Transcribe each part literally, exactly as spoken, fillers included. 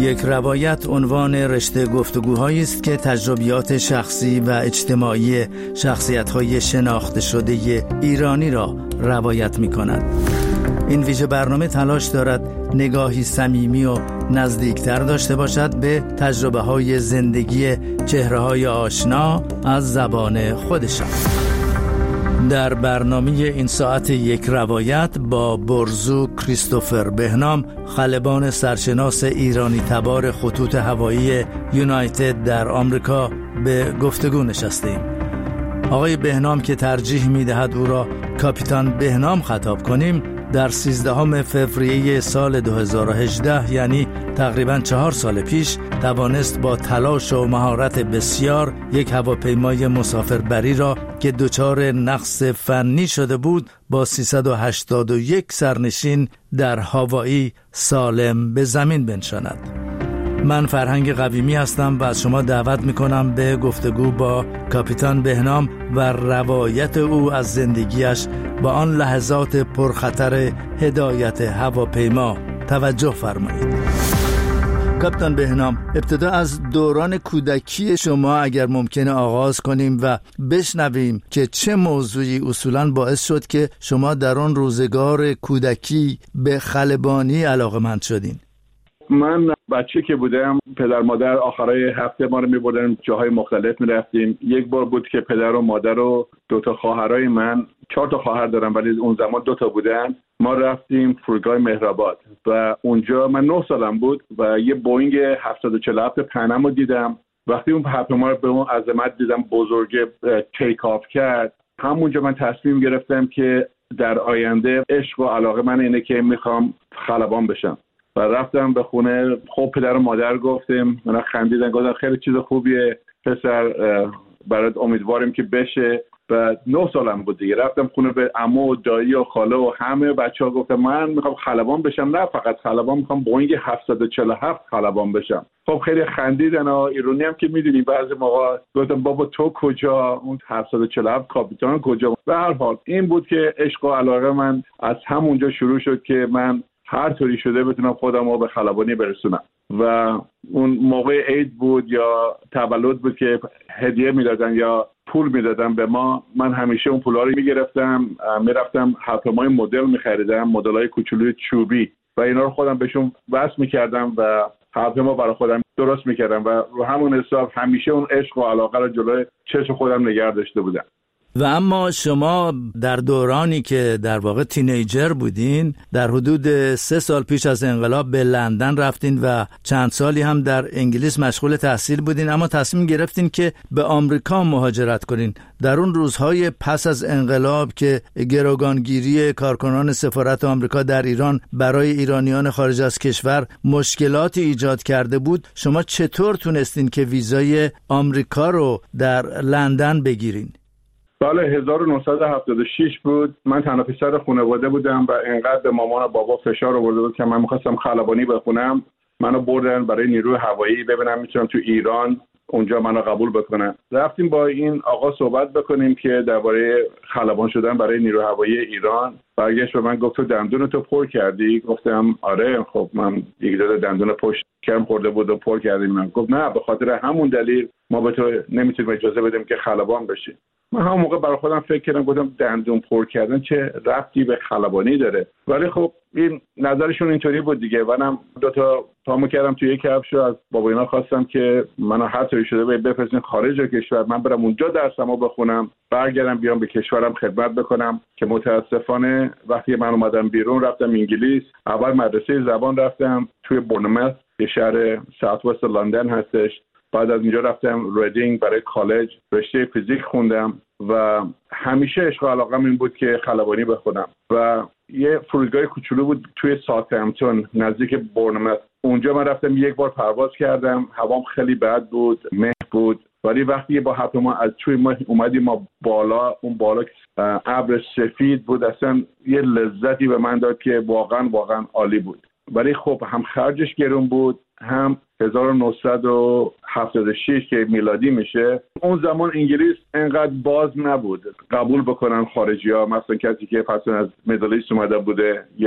یک روایت عنوان رشته گفتگوهایی است که تجربیات شخصی و اجتماعی شخصیت‌های شناخته شده ایرانی را روایت می‌کند. این ویژه برنامه تلاش دارد نگاهی صمیمی و نزدیکتر داشته باشد به تجربه‌های زندگی چهره‌های آشنا از زبان خودشان. در برنامه این ساعت یک روایت با برزو کریستوفر بهنام، خلبان سرشناس ایرانی تبار خطوط هوایی یونایتد در آمریکا، به گفتگو نشستیم. آقای بهنام که ترجیح می‌دهد او را کاپیتان بهنام خطاب کنیم، در سیزدهم فوریه سال دو هزار و هجده، یعنی تقریباً چهار سال پیش، توانست با تلاش و مهارت بسیار یک هواپیمای مسافربری را که دچار نقص فنی شده بود با سیصد و هشتاد و یک سرنشین در هاوایی سالم به زمین بنشاند. من فرهنگ قویمی هستم و از شما دعوت میکنم به گفتگو با کاپیتان بهنام و روایت او از زندگیش با آن لحظات پرخطر هدایت هواپیما توجه فرمایید. کاپیتان بهنام، ابتدا از دوران کودکی شما اگر ممکنه آغاز کنیم و بشنویم که چه موضوعی اصولاً باعث شد که شما در آن روزگار کودکی به خلبانی علاقه‌مند شدین. من بچه که بودم پدر مادر آخرای هفته ما رو می‌بردن جاهای مختلف می‌رفتیم. یک بار بود که پدر و مادر و دو تا خواهرای من، چهار تا خواهر دارم ولی اون زمان دو تا بودن، ما رفتیم فرودگاه مهرآباد و اونجا من نه سالم بود و یه بوینگ هفتصد و چهل و هفت پنم رو دیدم. وقتی اون هواپیما رو به اون عظمت دیدم بزرگ تیک آف کرد، همونجا من تصمیم گرفتم که در آینده عشق و علاقه من اینه که می‌خوام خلبان بشم. و رفتم به خونه. خب پدر و مادر گفتیم، من خندیدن، گفتن خیلی چیز خوبیه پسر، برات امیدواریم که بشه. و نه سالم بود دیگه. رفتم خونه به عمو و دایی و خاله و همه بچه‌ها، گفتم من میخوام خلبان بشم. نه فقط خلبان، میخوام بوینگ هفتصد و چهل و هفت خلبان بشم. خب خیلی خندیدن و ایرانی هم که میدونی بعضی موقع گفتم بابا تو کجا، اون هفتصد و چهل و هفت کاپیتان کجا. به هر حال این بود که عشق و علاقه من از همونجا شروع شد که من هر طوری شده بتونم خودم رو به خلبانی برسونم. و اون موقع عید بود یا تولد بود که هدیه میدادن یا پول میدادن به ما، من همیشه اون پولا رو میگرفتم، میرفتم هواپیمای مدل میخریدم، مدل‌های کوچولوی چوبی، و اینا رو خودم بهشون وصل میکردم و هواپیما برای خودم درست میکردم و رو همون حساب همیشه اون عشق و علاقه رو جلوی چشم خودم نگه داشته بودم. و اما شما در دورانی که در واقع تینیجر بودین، در حدود سه سال پیش از انقلاب به لندن رفتین و چند سالی هم در انگلیس مشغول تحصیل بودین، اما تصمیم گرفتین که به آمریکا مهاجرت کنین. در اون روزهای پس از انقلاب که گروگانگیری کارکنان سفارت آمریکا در ایران برای ایرانیان خارج از کشور مشکلاتی ایجاد کرده بود، شما چطور تونستین که ویزای آمریکا رو در لندن بگیرین؟ سال هزار و نهصد و هفتاد و شش بود. من تنها پسر خانواده بودم و اینقدر به مامان و بابا فشار آورده بود که من می‌خواستم خلبانی بخونم. منو بردن برای نیروی هوایی ببینم میتونم تو ایران اونجا منو قبول بکنن. رفتیم با این آقا صحبت بکنیم که درباره خلبان شدن برای نیروی هوایی ایران. برگشت به من گفت تو دندون تو پر کردی؟ گفتم آره. خب من یک دو دندون پشت کرم خورده بود و پر کردیم. من گفت نه، به خاطر همون دلیل ما به تو نمیتونیم اجازه بدیم که خلبان بشی. من همون موقع برای خودم فکر کردم، گفتم دندون پر کردن چه ربطی به خلبانی داره؟ ولی خب این نظرشون اینطوری بود دیگه. منم دو تا پامو کردم توی یک کفش، از بابا اینا خواستم که منو هر طوری شده بفرستین خارج کشور، من برم اونجا درسمو بخونم، برگردم بیام به کشورم خدمت بکنم. که متاسفانه وقتی من اومدم بیرون رفتم انگلیس. اول مدرسه زبان رفتم توی بورنموث که شهر ساوت وست لندن هستش. بعد از اینجا رفتم ریدینگ برای کالج، رشته فیزیک خوندم و همیشه عشق و علاقه‌م این بود که خلبانی بخونم. و یه فرودگاه کوچولو بود توی ساوثهمپتون نزدیک بورنموث. اونجا من رفتم یک بار پرواز کردم. هوام خیلی بد بود، مه بود، ولی وقتی با هواپیما از توی ما اومدیم ما بالا، اون بالا ابر سفید بود، اصلا یه لذتی به من داد که واقعا واقعا عالی بود. ولی خب هم خرجش گرون بود، هم هزار و نهصد و هفتاد و شش که میلادی میشه، اون زمان انگلیس انقدر باز نبود قبول بکنن خارجی ها، مثلا کسی که پس از مدل ایست اومده بوده یا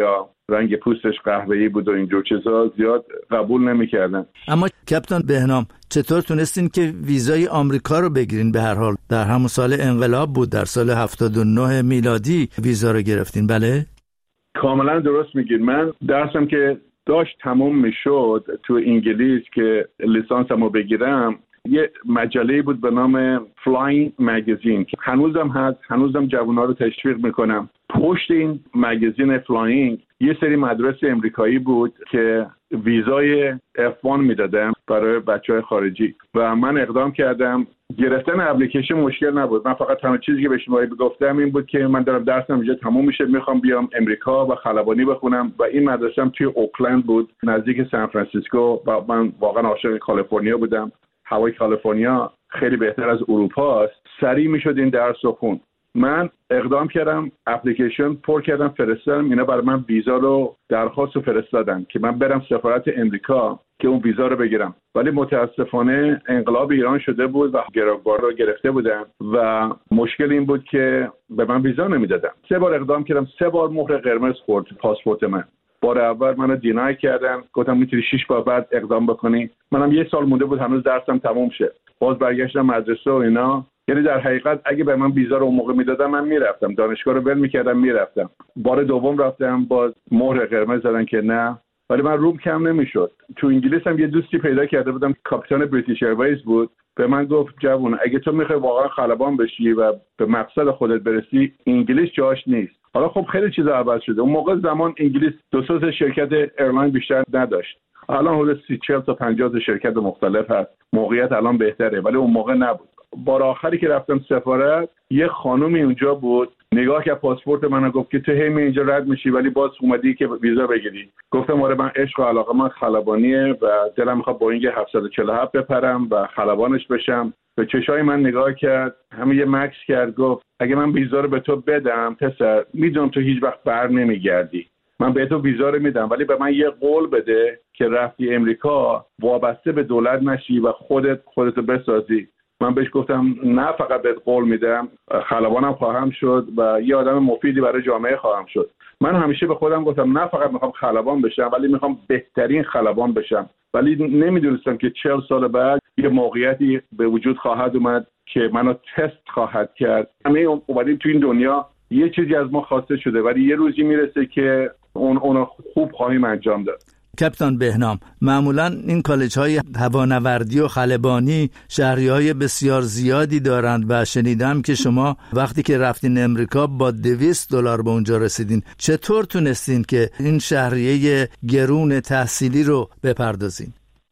رنگ پوستش قهوه‌ای بود و اینجور چیزا زیاد قبول نمی‌کردن. اما کاپیتان بهنام چطور تونستین که ویزای آمریکا رو بگیرین؟ به هر حال در همون سال انقلاب بود، در سال هفتاد و نه میلادی ویزا رو گرفتین. بله کاملا درست میگید. من درسم که داشت تموم میشد تو انگلیس که لیسانسمو بگیرم، یه مجله بود به نام فلاینگ مگزین که هنوزم هست، هنوزم جوان‌ها رو تشویق میکنم. پشت این مگزین فلاینگ یه سری مدرسه امریکایی بود که ویزای اف وان میدادن برای بچهای خارجی و من اقدام کردم. گرفتن اپلیکیشن مشکل نبود. من فقط تنها چیزی که به شما گفتم این بود که من دارم درسم اینجا تموم میشه، میخوام بیام امریکا و خلبانی بخونم و این مدرسه‌ام توی اوکلند بود نزدیک سان فرانسیسکو و من واقعا عاشق کالیفرنیا بودم. هوای کالیفرنیا خیلی بهتر از اروپا است. سریع میشد این درس رو خون. من اقدام کردم، اپلیکیشن پر کردم، فرستادم. اینا برای من ویزا رو درخواست رو فرستادن که من برم سفارت امریکا که اون ویزا رو بگیرم. ولی متاسفانه انقلاب ایران شده بود و گروگان رو گرفته بودن و مشکل این بود که به من ویزا نمیدادن. سه بار اقدام کردم، سه بار مهر قرمز خورد پاسپورت من. بار اول منو دینای کردن، گفتم میتونی شش بار بعد اقدام بکنی. منم یه سال مونده بود هنوز درسم تموم شه. باز برگشتم مدرسه و اینا. یعنی در حقیقت اگه به من ویزا رو اون موقع میدادن من میرفتم، دانشگاه رو ول میکردم میرفتم. بار دوم رفتم باز مهر قرمز زدن که نه، ولی من روم کم نمیشد. تو انگلیس هم یه دوستی پیدا کرده بودم، کاپیتان بریتیش ایرویز بود. به من گفت جوون اگه تو میخوای واقعا خلبان بشی و به مقصد خودت برسی، انگلیس جاش نیست. حالا خب خیلی چیزا عوض شده. اون موقع زمان انگلیس دو سه شرکت ایرلاین بیشتر نداشت. الان حدود سی چهل تا پنجاه شرکت مختلف هست. موقعیت الان بهتره ولی اون موقع نبود. بار آخری که رفتم سفارت یه خانومی اونجا بود، نگاه کرد پاسپورت منو، گفت که تو همین اینجا رد میشی ولی باز اومدی که ویزا بگیری. گفتم آره من عشق و علاقه من خلبانیه و دلم میخواد بوینگ هفتصد و چهل و هفت بپرم و خلبانش بشم. به چشای من نگاه کرد، همین یه مکس کرد، گفت اگه من ویزا رو به تو بدم پسر، میدونم تو هیچ وقت بر نمیگردی، من به تو ویزا رو میدم ولی به من یه قول بده که رفتی امریکا وابسته به دولت نشی و خودت خودتو بسازی. من بهش گفتم نه فقط بهت قول میدم، خلبانم خواهم شد و یه آدم مفیدی برای جامعه خواهم شد. من همیشه به خودم گفتم نه فقط میخوام خلبان بشم ولی میخوام بهترین خلبان بشم. ولی نمیدونستم که چهل سال بعد یه موقعیتی به وجود خواهد اومد که منو تست خواهد کرد. همه اومدیم تو این دنیا یه چیزی از ما خواسته شده ولی یه روزی میرسه که اون اونو خوب خواهیم انجام داد. کاپیتان بهنام، معمولا این کالج های هوانوردی و خلبانی شهری های بسیار زیادی دارند و شنیدم که شما وقتی که رفتین امریکا با دویست دلار به اونجا رسیدین. چطور تونستین که این شهریه گرون تحصیلی رو بپردازین؟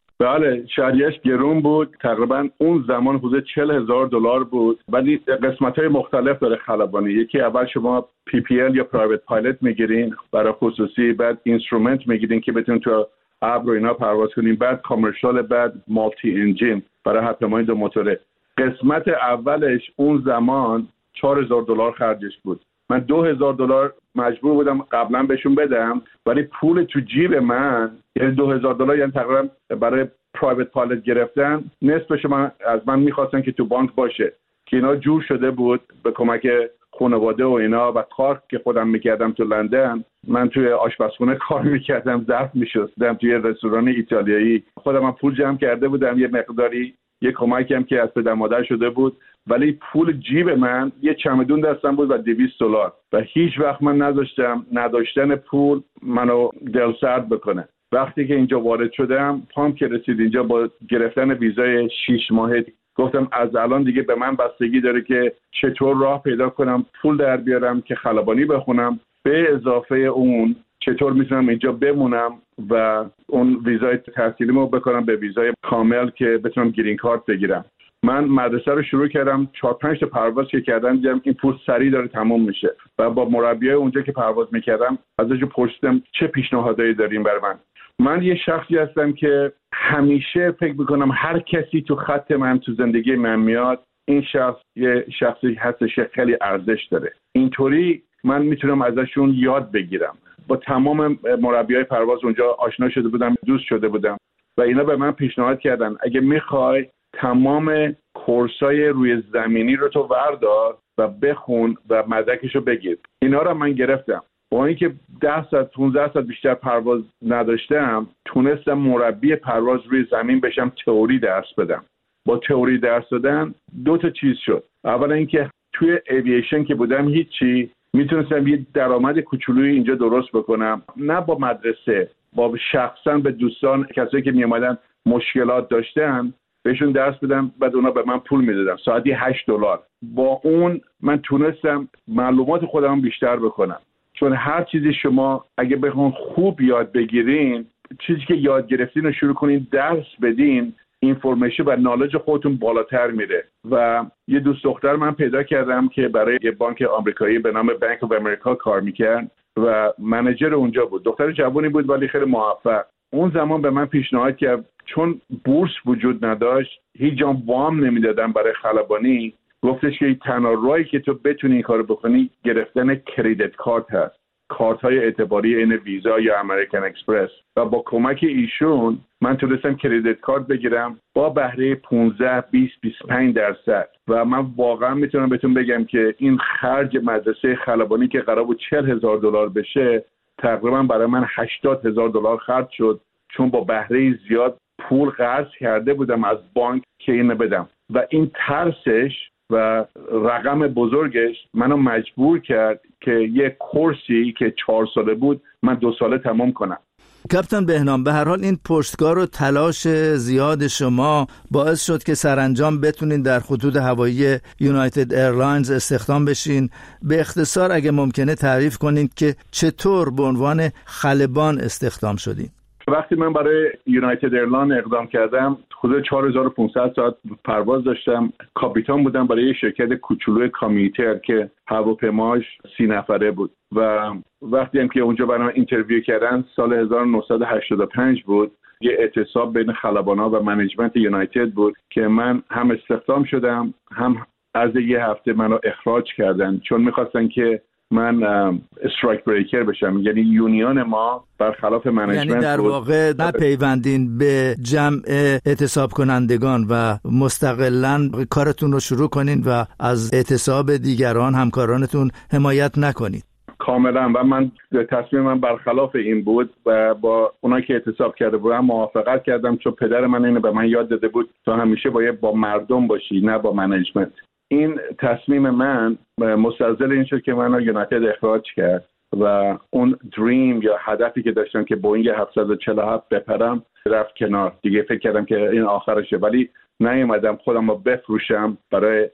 بله شهریه‌اش گرون بود، تقریبا اون زمان حدود چهل هزار دلار بود. ولی قسمت‌های مختلف داره خلبانی. یکی اول شما پی پی ال یا پرایوت پایلوت میگیرین برای خصوصی، بعد اینسترومنت میگیرین که بتونین تو ابر و اینا پرواز کنین، بعد کامرشال، بعد مالتی انجین برای هواپیمای دو موتوره. قسمت اولش اون زمان چهار هزار دلار خرجش بود. من دو هزار دلار مجبور بودم قبلا بهشون بدم ولی پول تو جیب من، یعنی دو هزار دلار، یعنی تقریبا برای پرایوت پایلوت گرفتن نصفش من از من میخواستن که تو بانک باشه که اینا جور شده بود به کمک خانواده و اینا و کار که خودم میکردم تو لندن. من توی آشپزخونه کار میکردم، ظرف میشستم توی رستوران ایتالیایی. خودم هم پول جمع کرده بودم یه مقداری، یه کمکی هم که از پدر مادر شده بود، ولی پول جیب من یه چمدون دستم بود و دویست دلار و هیچ وقت من نذاشتم نداشتن پول منو دلسرد بکنه. وقتی که اینجا وارد شدم، پام که رسید اینجا با گرفتن ویزای شش ماهه، گفتم از الان دیگه به من بستگی داره که چطور راه پیدا کنم پول در بیارم که خلبانی بخونم، به اضافه اون چطور میتونم اینجا بمونم و اون ویزای تحصیلیمو بکنم به ویزای کامل که بتونم گرین کارت بگیرم. من مدرسه رو شروع کردم، چهار پنج تا پرواز که کردم دیدم این پول سریع داره تموم میشه و با مربیای اونجا که پرواز میکردم ازش پرسیدم چه پیشنهادایی دارین برای من. من یه شخصی هستم که همیشه فکر میکنم هر کسی تو خط من تو زندگی من میاد، این شخص یه شخصی هستش خیلی ارزش داره. اینطوری من میتونم ازشون یاد بگیرم. با تمام مربیای پرواز اونجا آشنا شده بودم، دوست شده بودم و اینا به من پیشنهاد کردن اگه میخوای تمام کورسای روی زمینی رو تو وردار و بخون و مدرکشو بگیر. اینا رو من گرفتم. با اینکه ده ساعت پانزده ساعت بیشتر پرواز نداشتم، تونستم مربی پرواز روی زمین بشم، تئوری درس بدم. با تئوری درس دادن دو تا چیز شد. اولا اینکه توی ایوییشن که بودم هیچی، میتونستم یه درآمد کوچولویی اینجا درست بکنم، نه با مدرسه، با شخصا به دوستان کسایی که میومدن مشکلات داشتن بهشون درس بدم، بعد اونا به من پول میدادن، ساعتی هشت دلار. با اون من تونستم معلومات خودم بیشتر بکنم، چون هر چیزی شما اگه بخون خوب یاد بگیرین، چیزی که یاد گرفتین رو شروع کنین درس بدین، اینفورمیشن و نالج خودتون بالاتر میره. و یه دوست دختر من پیدا کردم که برای یه بانک آمریکایی به نام بانک آف امریکا کار میکرد و منیجر اونجا بود. دختر جوانی بود ولی خیلی موفق. اون زمان به من پیشنهاد کرد، چون بورس وجود نداشت، هیچ جا وام نمیدادن برای خلبانی، گفتش که تنها راهی که تو بتونی این کارو بکنی گرفتن کریدیت کارت هست، کارت های اعتباری این ویزا یا امریکن اکسپرس. و با کمک ایشون من تونستم کریدیت کارت بگیرم با بهره پانزده بیست بیست و پنج درصد. و من واقعا میتونم بهتون بگم که این خرج مدرسه خلبانی که قرار بود چهل هزار دلار بشه، تقریبا برای من هشتاد هزار دلار خرج شد، چون با بهره زیاد پول قرض کرده بودم از بانک که اینو بدم. و این ترسش و رقم بزرگش منو مجبور کرد که یک کورسی که چهار ساله بود من دو ساله تمام کنم. کاپیتان بهنام، به هر حال این پشتکار و تلاش زیاد شما باعث شد که سرانجام بتونین در خطوط هوایی یونایتد ایرلاینز استخدام بشین. به اختصار اگه ممکنه تعریف کنین که چطور به عنوان خلبان استخدام شدین؟ وقتی من برای یونایتد ایرلاین اقدام کردم، حدود چهار هزار و پانصد ساعت پرواز داشتم. کاپیتان بودم برای یه شرکت کوچولوی کامیتر که هواپیماش سی نفره بود. و وقتی هم که اونجا برام اینترویو کردن، سال هزار و نهصد و هشتاد و پنج بود، یه اعتصاب بین خلبانا و منیجمنت یونایتد بود که من هم استخدام شدم، هم از یه هفته منو اخراج کردن، چون میخواستن که من استرایک بریکر بشم. یعنی یونیون ما برخلاف منیجمنت، یعنی در واقع نپیوندین به جمع اعتصاب کنندگان و مستقلاً کارتون رو شروع کنین و از اعتصاب دیگران همکارانتون حمایت نکنید. کاملا. و من تصمیم من برخلاف این بود و با اونا که اعتصاب کرده بودم موافقت کردم، چون پدر من اینو به من یاد داده بود تو همیشه باید با مردم باشی نه با منیجمنت. این تصمیم من مستلزم این شد که منو یونایتد اخراج کرد و اون دریم یا هدفی که داشتم که بوینگ هفتصد و چهل و هفت بپرم رفت کنار. دیگه فکر کردم که این آخرشه، ولی نیومدم خودم رو بفروشم برای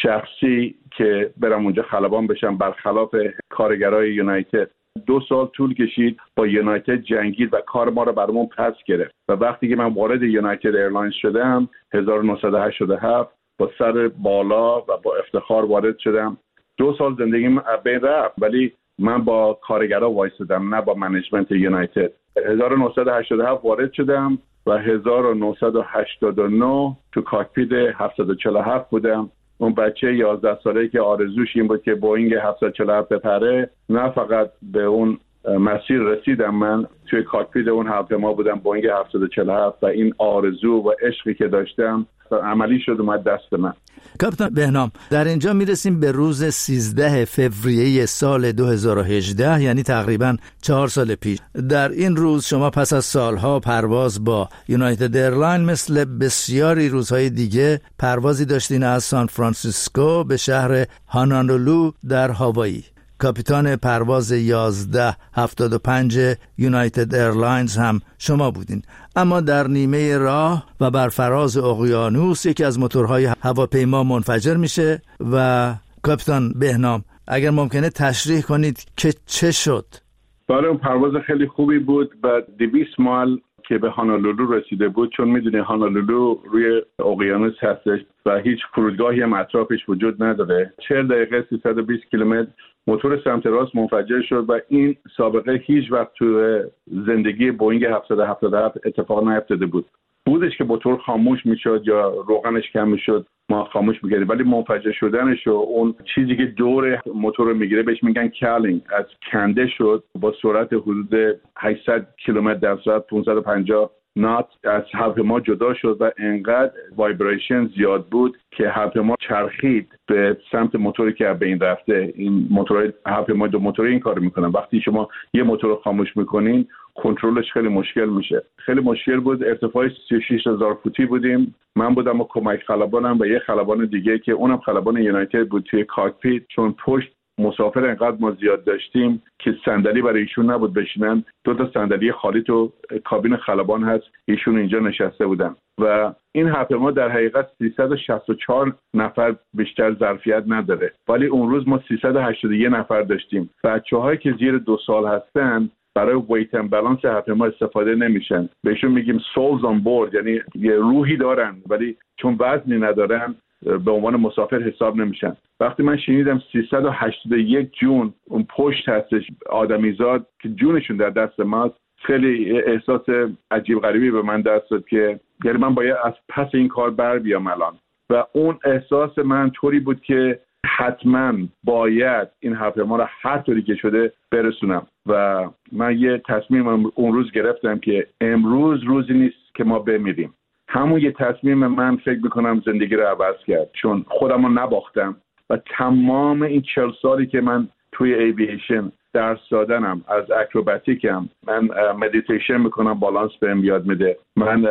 شخصی که برم اونجا خلبان بشم برخلاف کارگرای یونایتد. دو سال طول کشید، با یونایتد جنگید و کار ما رو برامون پس گرفت. و وقتی که من وارد یونایتد ایرلاینز شدم هزار و نهصد و هشتاد و هفت، با سر بالا و با افتخار وارد شدم. دو سال زندگیم بین رفت، ولی من با کارگرها وایسادم نه با منیجمنت یونایتد. هزار و نهصد و هشتاد و هفت وارد شدم و هزار و نهصد و هشتاد و نه تو کاکپیت هفتصد و چهل و هفت بودم. اون بچه یازده ساله‌ای که آرزوش این بود که بوینگ هفتصد و چهل و هفت بپره، نه فقط به اون مسیر رسیدم، من توی کاکپیت اون هواپیما بودم بوینگ هفتصد و چهل و هفت و این آرزو و عشقی که داشتم عملی شد اومد دست من. کاپیتان بهنام، در اینجا میرسیم به روز سیزده فوریه سال دو هزار و هجده، یعنی تقریباً چهار سال پیش. در این روز شما پس از سالها پرواز با یونایتد ایرلاین مثل بسیاری روزهای دیگه پروازی داشتین از سان فرانسیسکو به شهر هانولولو در هاوایی. کاپیتان پرواز یازده هفتاد و پنج یونایتد ایرلاینز هم شما بودین. اما در نیمه راه و بر فراز اقیانوس یکی از موتورهای هواپیما منفجر میشه و کاپیتان بهنام اگر ممکنه تشریح کنید که چه شد؟ بله، اون پرواز خیلی خوبی بود و دویست مایل که به هانولولو رسیده بود، چون میدونی هانولولو روی اقیانوس هستش و هیچ فرودگاهی هم اطرافش وجود نداره. چهل دقیقه سیصد و بیست کیلومتر موتور سمت راست منفجر شد و این سابقه هیچ وقت تو زندگی بوینگ هفتصد و هفتاد و هفت اتفاق نیفتاده بود. بودش که موتور خاموش میشد یا روغنش کم میشد ما خاموش می‌کردیم، ولی منفجر شدنش و اون چیزی که دور موتور رو میگیره بهش میگن کالینگ، از کنده شد با سرعت حدود هشتصد کیلومتر در ساعت پانصد و پنجاه نات از هواپیما جدا شد و انقدر وایبریشن زیاد بود که هواپیما چرخید به سمت موتوری که به این رفته. این موتور هواپیما دو موتوری این کارو میکنن. وقتی شما یه موتور رو خاموش میکنین کنترلش خیلی مشکل میشه. خیلی مشکل بود. ارتفاع سی و شش هزار فوتی بودیم. من بودم و کمک خلبانم و یه خلبان دیگه که اونم خلبان یونایتد بود توی کاکپیت. چون پشت مسافر انقدر ما زیاد داشتیم که صندلی برای ایشون نبود بشینن، دو تا صندلی خالی تو کابین خلبان هست، ایشون اینجا نشسته بودن و این هواپیما در حقیقت سیصد و شصت و چهار نفر بیشتر ظرفیت نداره، ولی اون روز ما سیصد و هشتاد و یک نفر داشتیم. بچه‌هایی که زیر دو سال هستن برای ویت اند بالانس هواپیما استفاده نمیشن. بهشون میگیم سولز آن بورد، یعنی یه روحی دارن ولی چون وزنی ندارن به عنوان مسافر حساب نمیشن. وقتی من شنیدم سیصد و هشتاد و یک جون اون پشت هستش آدمیزاد که جونشون در دست ماست، خیلی احساس عجیب غریبی به من دست داد که یعنی من باید از پس این کار بر بیام الان. و اون احساس من طوری بود که حتما باید این هواپیما رو هر طوری که شده برسونم و من یه تصمیم اون روز گرفتم که امروز روزی نیست که ما بمیریم. همون یه تصمیم من فکر میکنم زندگی رو عوض کرد، چون خودم رو نباختم و تمام این چهل سالی که من توی ایوییشن درس دادنم، از اکروباتیکم، من مدیتیشن میکنم، بالانس بهم یاد میده. من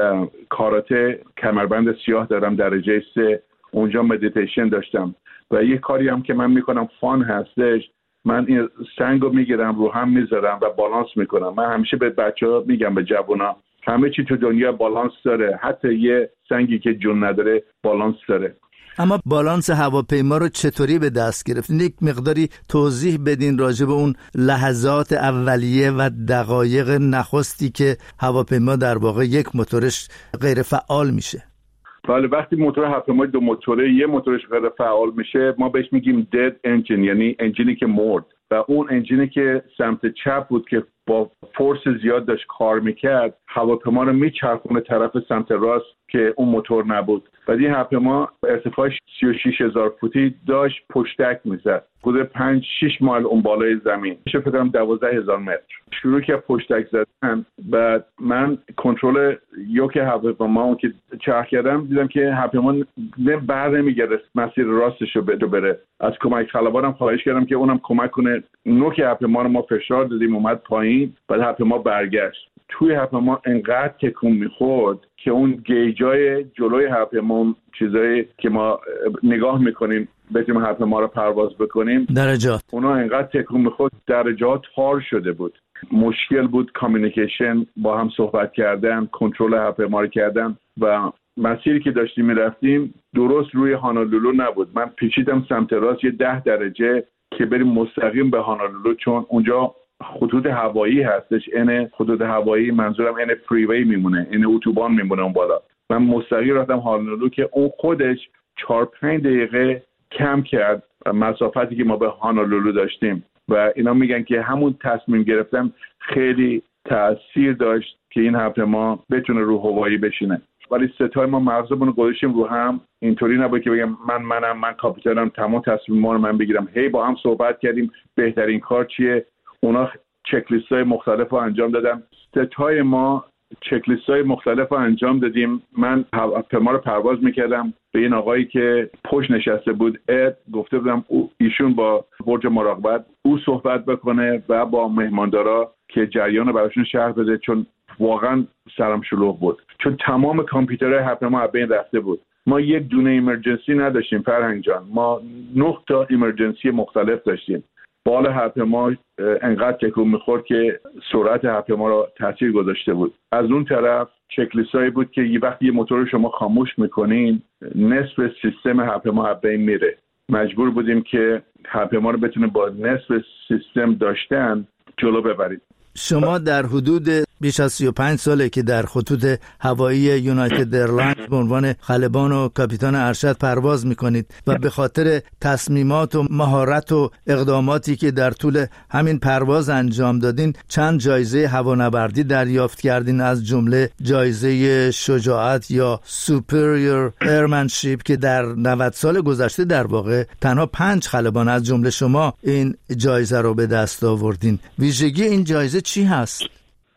کاراته کمربند سیاه دارم درجه سه، اونجا مدیتیشن داشتم و یه کاری هم که من میکنم فان هستش، من این سنگو میگیرم رو هم میذارم و بالانس میکنم. من همیشه به بچه‌ها میگم، به جوونا، همه چی تو دنیا بالانس داره، حتی یه سنگی که جون نداره بالانس داره. اما بالانس هواپیما رو چطوری به دست گرفتین؟ یک مقداری توضیح بدین راجع به اون لحظات اولیه و دقایق نخستی که هواپیما در واقع یک موتورش غیر فعال میشه. بله، وقتی موتور هواپیما دو موتوره یه موتورش غیر فعال میشه ما بهش میگیم dead engine، یعنی انجینی که مرد، و اون انجینی که سمت چپ بود که با فورس زیاد داشت کار میکرد هواپیما رو میچرخونه طرف سمت راست که اون موتور نبود. و این هواپیما ارتفاعش سی و شش هزار فوتی داشت، پشتک میزد حدود پنج شش مایل اون بالای زمین، میشه فکر کنم دوازده هزار متر. شروع که پشتک زدن، بعد من کنترل یوک هواپیما اون که چرخ کردم دیدم که هواپیما بر نمیگرد مسیر راستش رو بره. از کمک خلبانم خواهش کردم که اونم کمک کنه. نوک هواپیما رو ما فشار دادیم، اومد پایین، بعد هواپیما برگشت. توی هواپیما انقدر تکون میخورد که اون گیجای جلوی هواپیما، چیزایی که ما نگاه میکنیم بتونیم هواپیما رو پرواز بکنیم، درجات، اونا انقدر تکون میخورد درجات تار شده بود. مشکل بود کامیونیکیشن، با هم صحبت کردن، کنترل هواپیما رو کردن و مسیری که داشتیم میرفتیم درست روی هانولولو نبود. من پیچیدم سمت راست یه ده درجه که بریم مستقیم به هانولولو، چون اونجا خطوط هوایی هستش. این خطوط هوایی منظورم این فریوی میمونه، این اتوبان میمونه اون بالا. من مستقیم رفتم هانولولو که اون خودش چهار پنج دقیقه کم کرد مسافتی که ما به هانولولو داشتیم و اینا میگن که همون تصمیم گرفتم خیلی تأثیر داشت که این هواپیما بتونه رو هوایی بشینه. ولی ستای ما مغزمون رو گذاشتیم رو هم، اینطوری نبود که بگم من منم من کاپیتانم تمام تصمیم ما رو من بگیرم. هی با هم صحبت کردیم بهترین کار چیه. اونا چک لیست های مختلف رو انجام دادن. ستای ما چک لیست های مختلف رو انجام دادیم. من هواپیما رو پرواز میکردم به این آقایی که پشت نشسته بود، اد گفته بودم ایشون با برج مراقبت او صحبت بکنه و با مهماندارا که جریان رو براشون شرح بده، چون واقعا سرم شلوغ بود، چون تمام کامپیوترهای هواپیما از بین رفته بود. ما یک دونه ایمرجنسی نداشتیم فرهنگ جان، ما نه تا ایمرجنسی مختلف داشتیم. بال هواپیما انقدر تکون میخورد که سرعت هواپیما رو تاثیر گذاشته بود. از اون طرف چک لیستایی بود که یه وقتی یه موتور شما خاموش میکنین نصف سیستم هواپیما از بین میره. مجبور بودیم که هواپیما رو بتونه با نصف سیستم داشتن جلو ببرید. شما در حدود بیش از سی و پنج ساله که در خطوط هوایی یونایتد ایرلاینز به عنوان خلبان و کاپیتان ارشد پرواز میکنید و به خاطر تصمیمات و مهارت و اقداماتی که در طول همین پرواز انجام دادین چند جایزه هوانوردی دریافت کردین، از جمله جایزه شجاعت یا سوپریور ایرمنشیپ که در نود سال گذشته در واقع تنها پنج خلبان از جمله شما این جایزه رو به دست آوردین. ویژگی این جایزه چی هست؟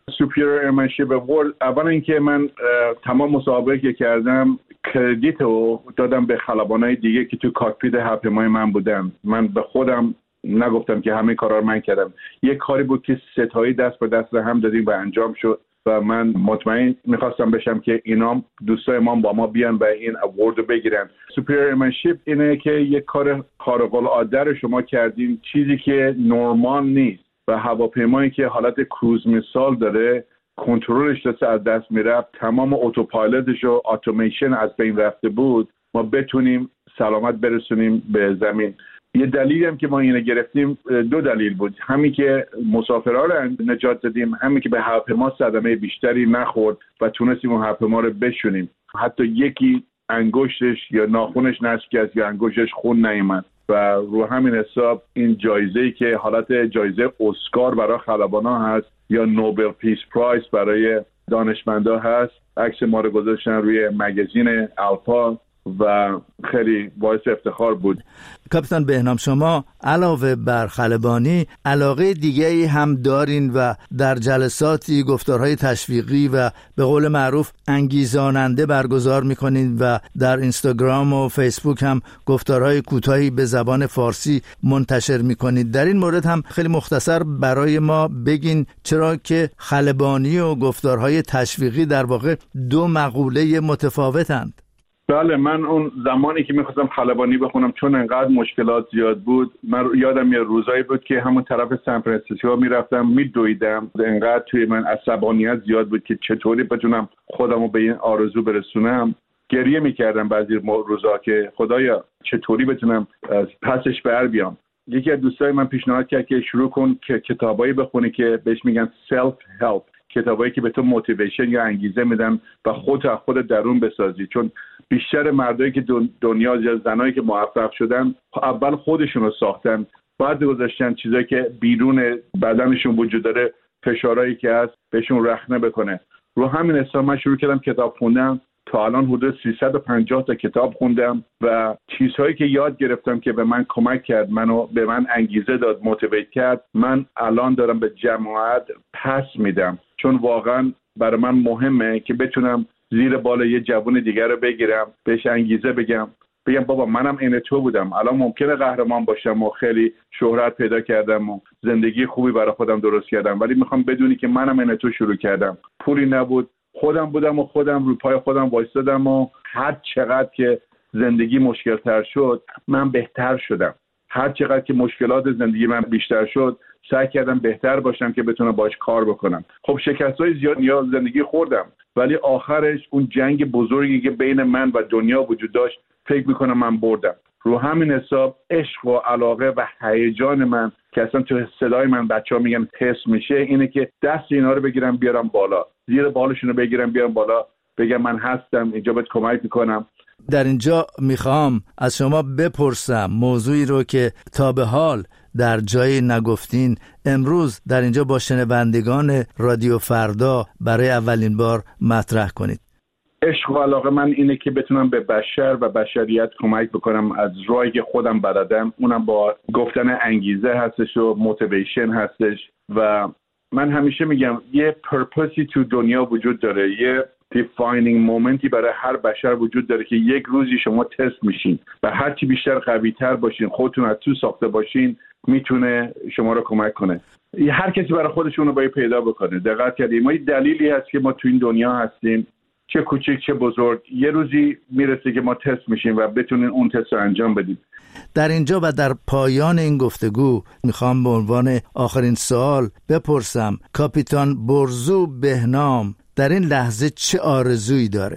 سوپریور ایرمنشیپ اوارد، اولا اینکه من تمام مسابقه که کردم کردیت رو دادم به خلبانای دیگه که تو کاکپیت هواپیمای من بودن. من به خودم نگفتم که همه کارا رو من کردم. یک کاری بود که ستایی دست به دست هم دادیم و انجام شد و من مطمئن میخواستم بشم که اینا دوستای ما با ما بیان و این اوارد رو بگیرن. سوپریور ایرمنشیپ اینه که یک کار خارق العاده رو شما کردین، چیزی که نورمال نیست و هواپیمایی که حالت کروز مثال داره کنترلش دست از دست میرفت، تمام اتوپایلوتش و اتوماسیون از بین رفته بود، ما بتونیم سلامت برسونیم به زمین. یه دلیلی هم که ما اینو گرفتیم دو دلیل بود، همین که مسافرها رو نجات دادیم، همین که به هواپیما صدمه بیشتری نخورد و تونستیم اون هواپیما رو بشونیم. حتی یکی انگشتش یا ناخنش نشکست یا انگشتش خون نیامد و رو همین حساب این جایزه‌ای که حالت جایزه اسکار برای خلبانا هست یا نوبل پیس پرایز برای دانشمندا هست، عکس ما رو گذاشتن روی مگزین آلفا و خیلی باعث افتخار بود. کاپیتان بهنام، شما علاوه بر خلبانی علاقه دیگه‌ای هم دارین و در جلساتی گفتارهای تشویقی و به قول معروف انگیزاننده برگزار میکنین و در اینستاگرام و فیسبوک هم گفتارهای کوتاهی به زبان فارسی منتشر میکنید. در این مورد هم خیلی مختصر برای ما بگین، چرا که خلبانی و گفتارهای تشویقی در واقع دو مقوله متفاوتند. بله، من اون زمانی که میخواستم خلبانی بخونم چون انقدر مشکلات زیاد بود، من یادم یه روزایی بود که همون طرف سان فرانسیسکو میرفتم میدویدم، انقدر توی من عصبانیت زیاد بود که چطوری بتونم خودمو به این آرزو برسونم. گریه میکردم بعضی روزا که خدایا چطوری بتونم از پسش بر بیام. یکی از دوستای من پیشنهاد کرد که شروع کن که کتابایی بخونی که بهش میگن سلف هلپ، کتابایی که به تو موتیویشن یا انگیزه میدن و خودت از خودت درون بسازی. چون بیشتر مردایی که دنیا یا زنایی که موفق شدن اول خودشون رو ساختن، بعد گذاشتن چیزایی که بیرون بدنشون وجود داره، فشارهایی که هست بهشون رخنه بکنه. رو همین حساب من شروع کردم کتاب خوندم، تا الان حدود سیصد و پنجاه تا کتاب خوندم و چیزهایی که یاد گرفتم که به من کمک کرد، منو به من انگیزه داد، موتیویت کرد، من الان دارم به جماعت پس میدم. چون واقعا برای من مهمه که بتونم زیر بال یه جوون دیگر رو بگیرم، بهش انگیزه بگم، بگم بابا منم این تو بودم، الان ممکنه قهرمان باشم و خیلی شهرت پیدا کردم و زندگی خوبی برای خودم درست کردم، ولی میخوام بدونی که منم این تو شروع کردم، پولی نبود، خودم بودم و خودم رو پای خودم وایسادم و هر چقدر که زندگی مشکل تر شد من بهتر شدم. هر چقدر که مشکلات زندگی من بیشتر شد سعی کردم بهتر باشم که بتونم باش کار بکنم. خب شکست‌های زیاد یا زندگی خوردم، ولی آخرش اون جنگ بزرگی که بین من و دنیا وجود داشت فکر میکنم من بردم. رو همین حساب عشق و علاقه و هیجان من که اصلا تو صدای من بچه‌ها میگن حس میشه، اینه که دست اینا رو بگیرم بیارم بالا، زیر بالشون رو بگیرم بیارم بالا، بگم من هستم اینجا بهت کمک میکنم. در اینجا میخوام از شما بپرسم موضوعی رو که تا به حال در جای نگفتین، امروز در اینجا با شنوندگان رادیو فردا برای اولین بار مطرح کنید. عشق و علاقه من اینه که بتونم به بشر و بشریت کمک بکنم از راهی که خودم بلدم، اونم با گفتن انگیزه هستش و موتیویشن هستش. و من همیشه میگم یه پرپسی تو دنیا وجود داره، یه defining مومنتی برای هر بشر وجود داره که یک روزی شما تست میشین و هرچی بیشتر قوی تر باشین، خودتون از تو ساخته باشین، میتونه شما رو کمک کنه. هر کسی برای خودشون رو باید پیدا بکنه. دقت کردیم ما یه دلیلی هست که ما تو این دنیا هستیم، چه کوچیک چه بزرگ، یه روزی میرسه که ما تست میشیم و بتونین اون تست رو انجام بدیم. در اینجا و در پایان این گفتگو میخوام به عنوان آخرین سوال بپرسم کاپیتان برزو بهنام در این لحظه چه آرزویی داره؟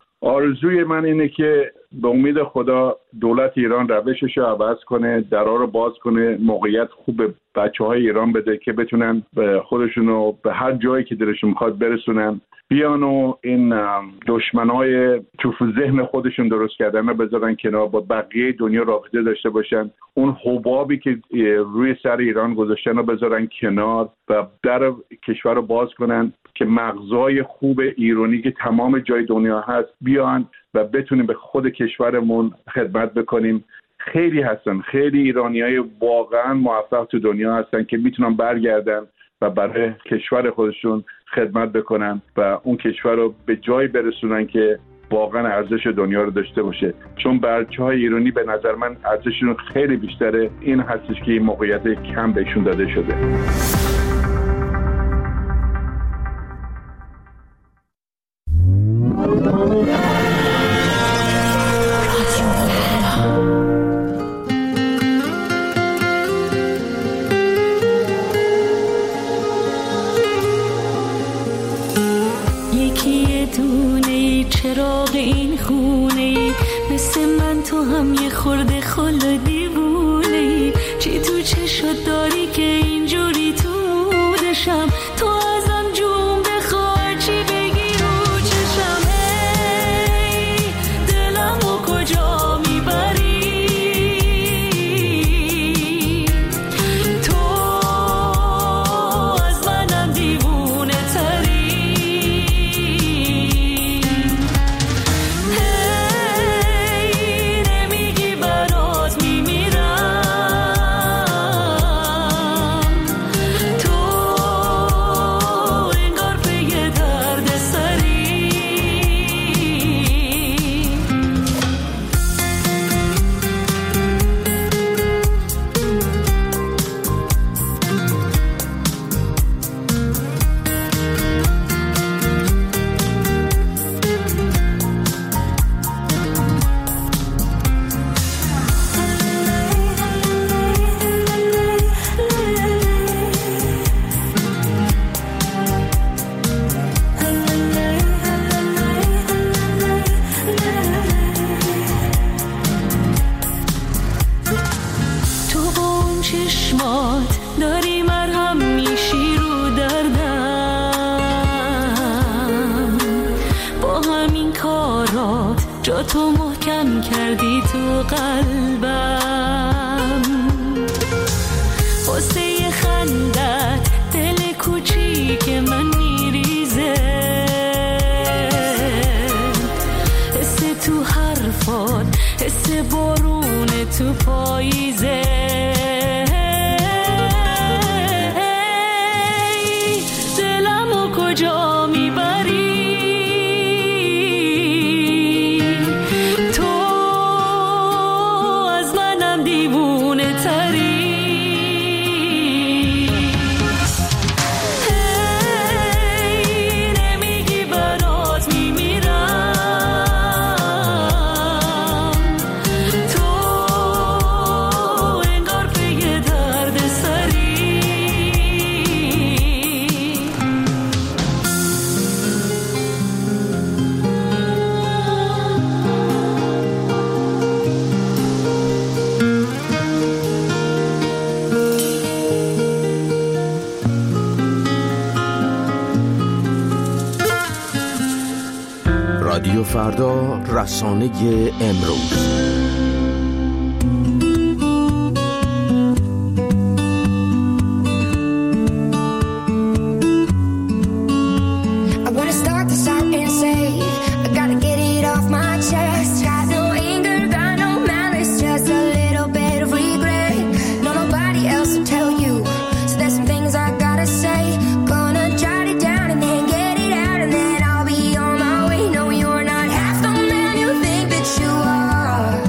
آرزوی من اینه که به امید خدا دولت ایران روشش رو عوض کنه، درها رو باز کنه، موقعیت خوب به بچه‌های ایران بده که بتونن به خودشونو به هر جایی که دلشون میخواد برسونن، بیان و این دشمنای تو ذهن خودشون درست کردن رو بذارن کنار، با بقیه دنیا رابطه داشته باشن، اون حبابی که روی سر ایران گذاشتن رو بذارن کنار و در کشور رو باز کنن که مغزای خوب ایرانی که تمام جای دنیا هست بیان و بتونیم به خود کشورمون خدمت بکنیم. خیلی هستن، خیلی ایرانیای واقعا موفق تو دنیا هستن که میتونن برگردن و برای کشور خودشون خدمت بکنن و اون کشور رو به جایی برسونن که واقعا ارزش دنیا رو داشته باشه. چون بچه‌های ایرانی به نظر من ارزششون خیلی بیشتره. این هستش که این موقعیت کم بهشون داده شده. چراغ این خونه مثل من تو هم یه خورده خل دیوونه، چی تو چشات داری که اینجوری تو مودشم؟ تو ازم جون بخواه چی بگی رو چشم؟ هی دلمو کجا میبری؟ تو از منم دیوونه تری. داری مرهم میشی رو دردم، با همین کارات جا تو محکم کردی تو قلبم. واسه خندت دل کوچیک من میریزه، حس تو حرفات حس بارون تو پاییزه. کجا میبری؟ تو از منم دیوونه تری. هی نمیگی برات میمیرم، تو انگار پی درد سری. رادیو فردا، رسانه امروز. Are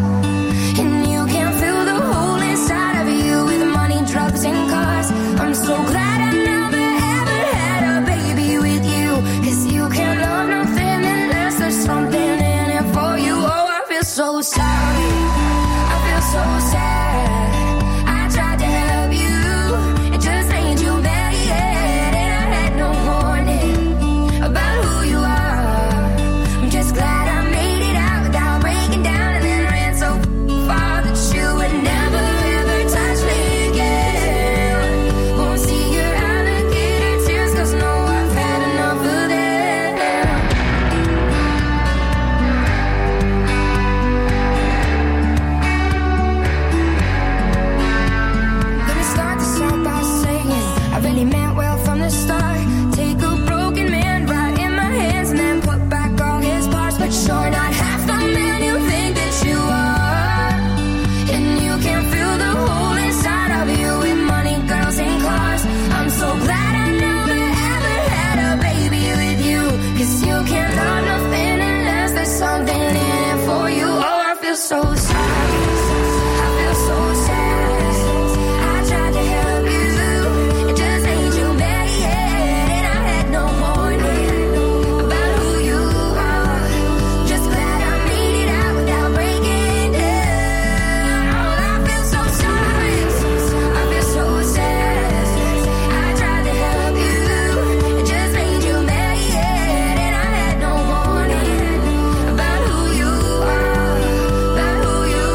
can't love nothing unless there's something in it for you. Oh, I feel so sad. I feel so sad. I tried to help you. It just made you mad, yeah. And I had no warning about who you are. Just glad I made it out without breaking down. Oh, I feel so sorry. I feel so sad. I tried to help you. It just made you mad, yeah. And I had no warning about who you are. About who you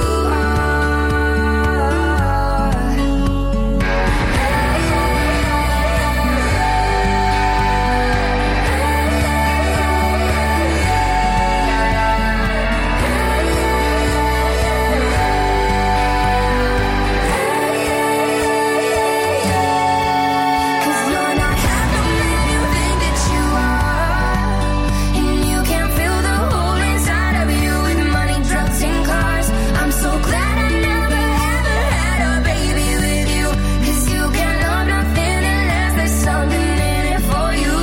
Cause you're not half the man you think that you are. And you can't fill the hole inside of you with money, drugs, and cars. I'm so glad I never ever had a baby with you. Cause you can't love nothing unless there's something in it for you.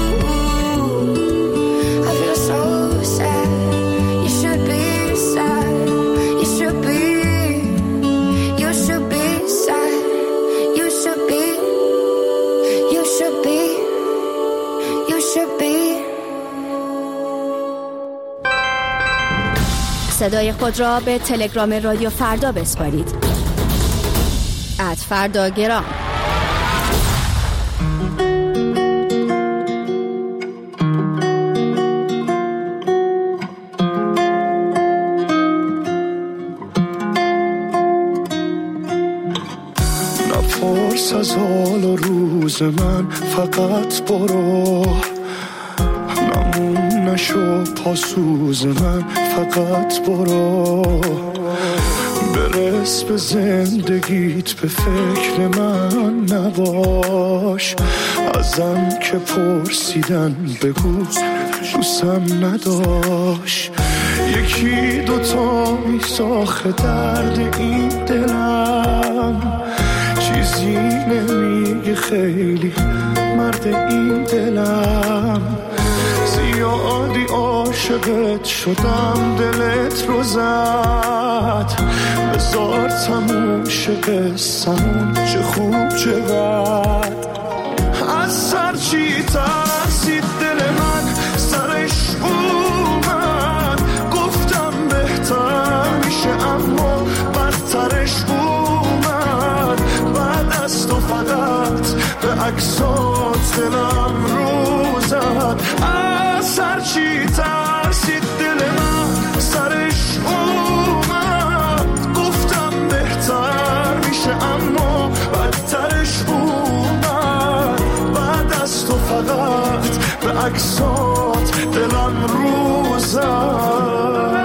I feel so sad. You should be sad. You should be. You should be sad. You should be. You should be. You should be. صدای خود را به تلگرام رادیو فردا بسپارید. ات فردا گرام. نپرس از حال و روز من، فقط برو. نمون نشو پاسوز من، فقط برو. برس به زندگیت، به فکر من نباش. ازم که پرسیدن بگو دوستم نداشت. یکی دوتا میساخه درد این دلم، چیزی نمیگه خیلی مرد این دلم. زیادی عاشقت شدم، دلت رو زد. بذار تموم شه قصه‌مون، چه خوب چه بد. از سر چی ترسید دل من، سرش اومد. گفتم بهتر میشه اما بدترش اومد. بعد از تو فقط به عکسات دلم رو زد. از سر چی ترسید دل من، سرش اومد. گفتم بهتر میشه اما بدترش اومد. بعد از تو فقط به عکسات دلم رو زد.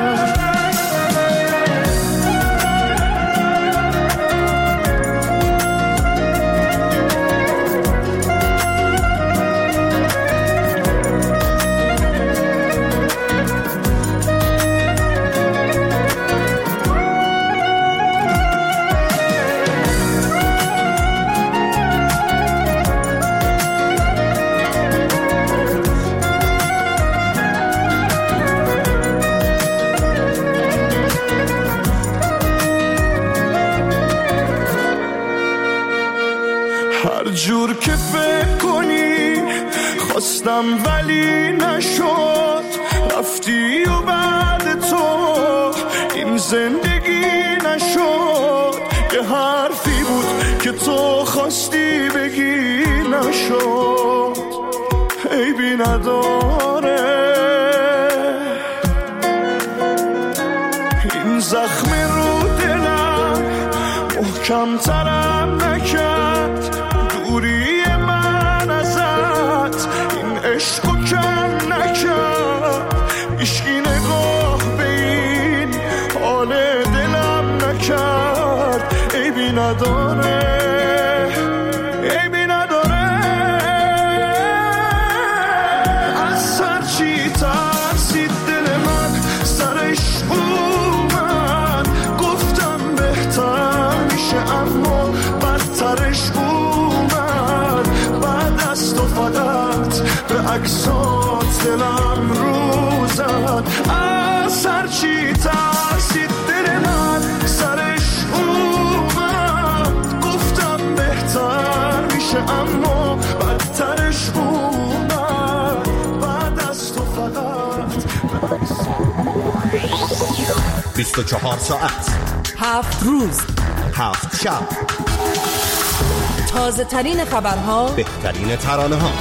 هر جور که فکر کنی خواستم ولی نشد. رفتی و بعد تو این زندگی نشد. یه حرفی بود که تو خواستی بگی نشد. عیبی نداره این زخم رو دلم محکم ترم نکرد. دوری من ازت این عشقو کم نکرد. عشقی نگاه به این حال دلم نکرد. عیبی نداره عیبی نداره. از سر چی ترسید دل من، سرش اومد. گفتم بهتر میشه اما بدترش اومد. بعد از تو فقط به عکسات از دلم روزت از هر چی ترسید دل من سرش اومد گفتم بهتر میشه اما بدترش اومد بعد از تو فقط بیست و چهار ساعت هفت روز هفت شب تازه ترین خبرها بهترین ترانه ها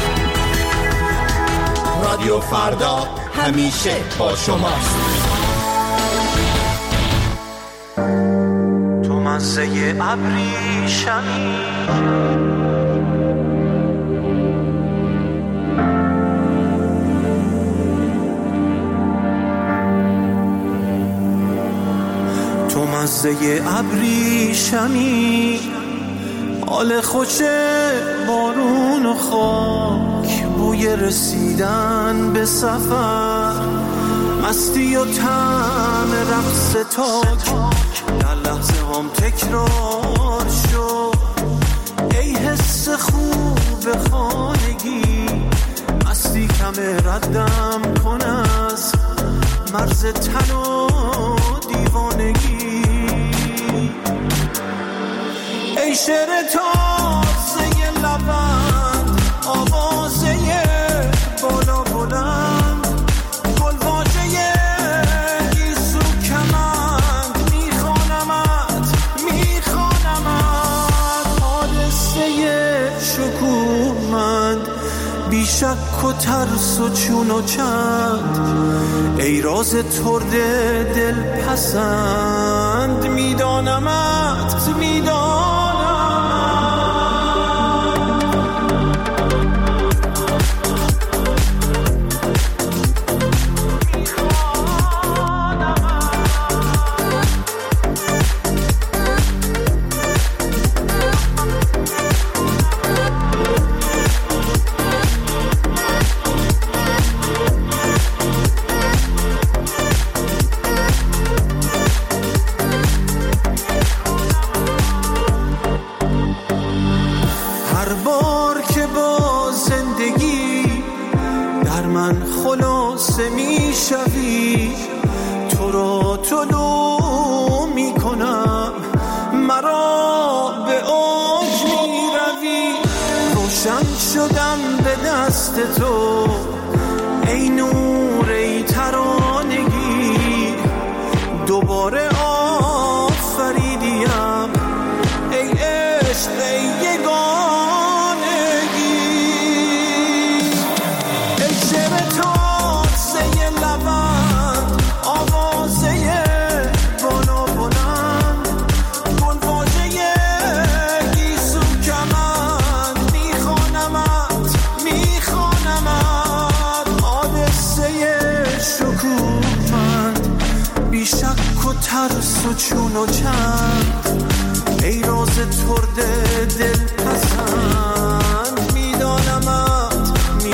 رادیو فردا همیشه با شماست تو مزه ابریشمی تو مزه ابریشمی حال خوشه بارون و خاک بوی رسیدن به سفر مستی و طعم رقص تاک در لحظه هم تکرار شد ای حس خوب خانگی مستی کم ردم کن از مرز تن و دیوانگی ای شعر تازه لبند آوازه بالا بلند گلواژه گیسو کمند میخوانمت میخوانمت حادثه شکوهمند بیشک و ترس و چون و چند ای راز ترد دل پسند میدانمت میدانم میشوی تو را طلوع میکنم مرا به اوج میروی روشن شدم به دست تو ای نور ای ترانگی دوباره آفریدیم ای عشق ای یگانگی ای شعر تو ترس و چون و چند ای راز ترد دل پسند میدانمت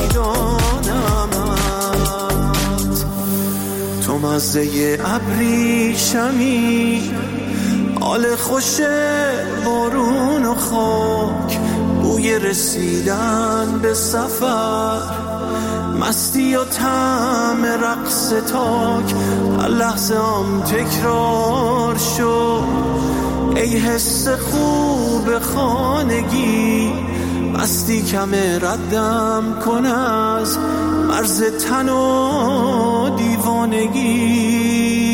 میدانمت تو مزه ابریشمی حال خوشه بارون و خاک بوی رسیدن به سفر مستی و طعم رقص تاک لحظه هم تکرار شد ای حس خوب خانگی مستی کم ردم کن از مرز تن و دیوانگی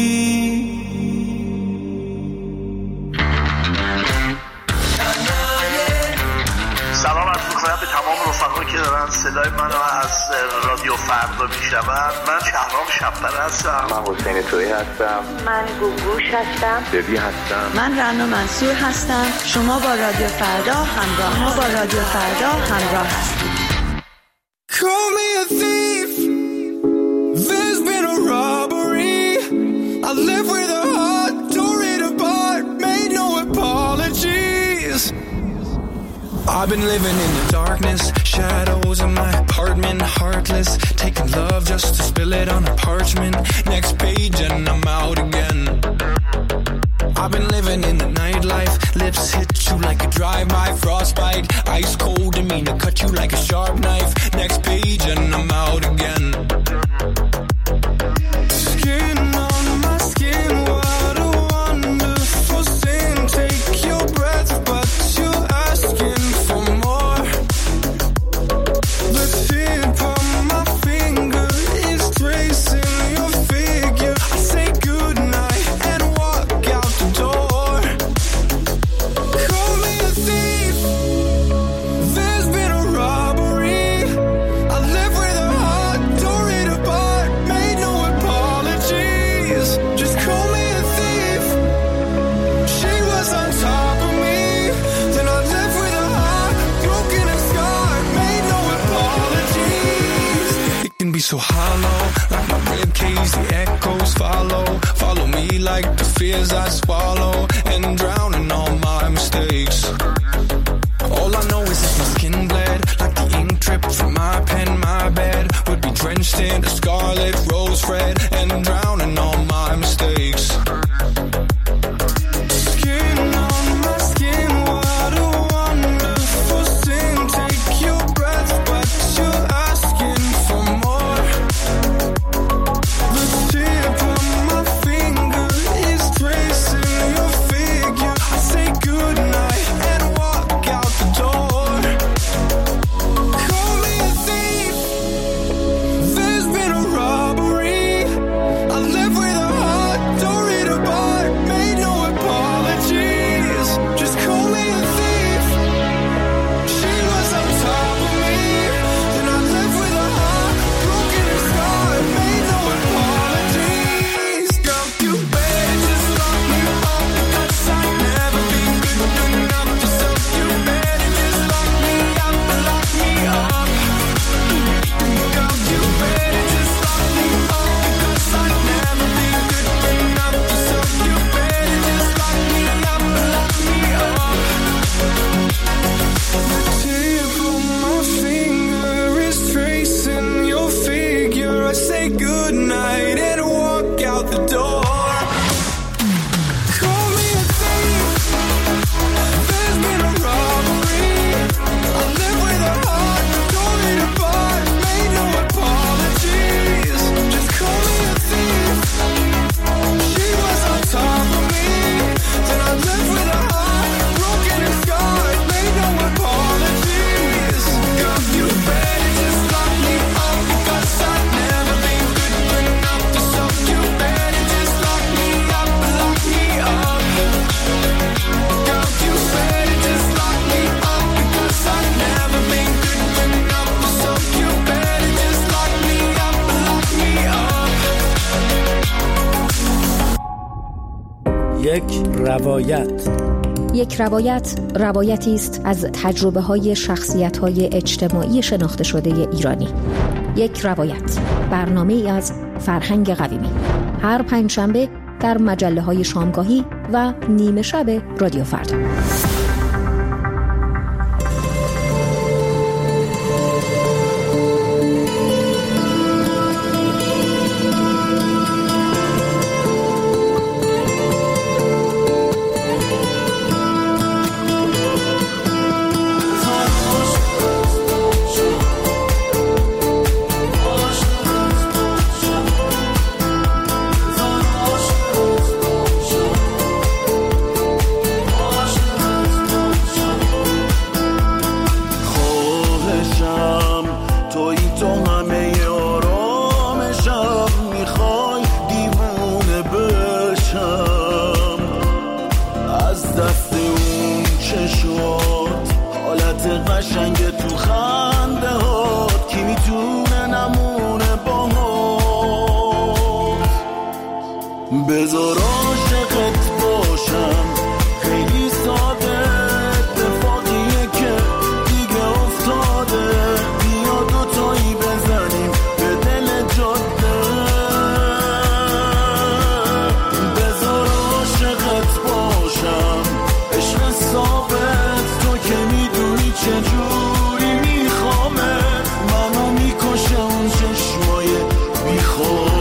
سلام عرض می‌کنم به تمام رفقایی که دارن صدای منو از رادیو فردا میشنون. من شهرام شب‌پره هستم. من حسین تویی هستم. من گوگوش هستم. ببی هستم. من رنا منصور هستم. شما با رادیو فردا همراه ما با رادیو فردا همراه هستید. Call me a thief. There's been a robbery. I live with a heart, tore it apart, made no apologies. I've been living in the darkness, shadows in my apartment, heartless, taking love just to spill it on a parchment. Next page and I'm out again. I've been living in the nightlife, lips hit you like a drive-by, frostbite, ice cold demeanor cut you like a sharp knife. Next page and I'm out again. so hollow, like my ribcage, the echoes follow, follow me like the fears I swallow, and drowning all my mistakes. All I know is that my skin bled, like the ink drip from my pen, my bed would be drenched in a scarlet rose red, and drowning all my mistakes. Skin on my skin, what a wonderful sin. Take your breath, but you're asking for more. The tip of my finger is tracing your figure. I say goodnight and walk out the door. Call me a thief. There's been a robbery. I live with a heart, don't read a bar, made no apologies. Just call me a thief. She was on top of me. Then I live with a heart, broken and scarred, made no apologies. Girl, you better just lock me up, because I've never been good enough for self. You better just lock me up, lock me up. Girl, you better just lock me up, because I've never been good enough for self. You better just lock me up, lock me up. The tip of my finger is tracing your figure. I say goodnight and walk out the door. Call me a thief. There's been a robbery. I live with a heart, don't read a bar, made no apologies. Just call me a thief. She was on top of me. Then I live with a heart, broken and scarred, made no apologies. Girl, you better just lock me up, because I've never been good enough to self. You better just lock me up, lock me up. Girl, you better just lock me up, because I've never been good enough to self. You better just lock me up, lock me up. یک روایت. یک روایت روایتی است از تجربه های شخصیت های اجتماعی شناخته شده ایرانی. یک روایت، برنامه ای از فرهنگ قویمی، هر پنجشنبه در مجله های شامگاهی و نیمه شب رادیو فردا. بذار عاشقت باشم، خیلی ساده، اتفاقیه که دیگه افتاده، بیا دوتایی بزنیم به دل جاده. بذار عاشقت باشم، عشق ثابت، تو که میدونی چجوری میخوامه، منو میکشه اون چشمای بیخوابه.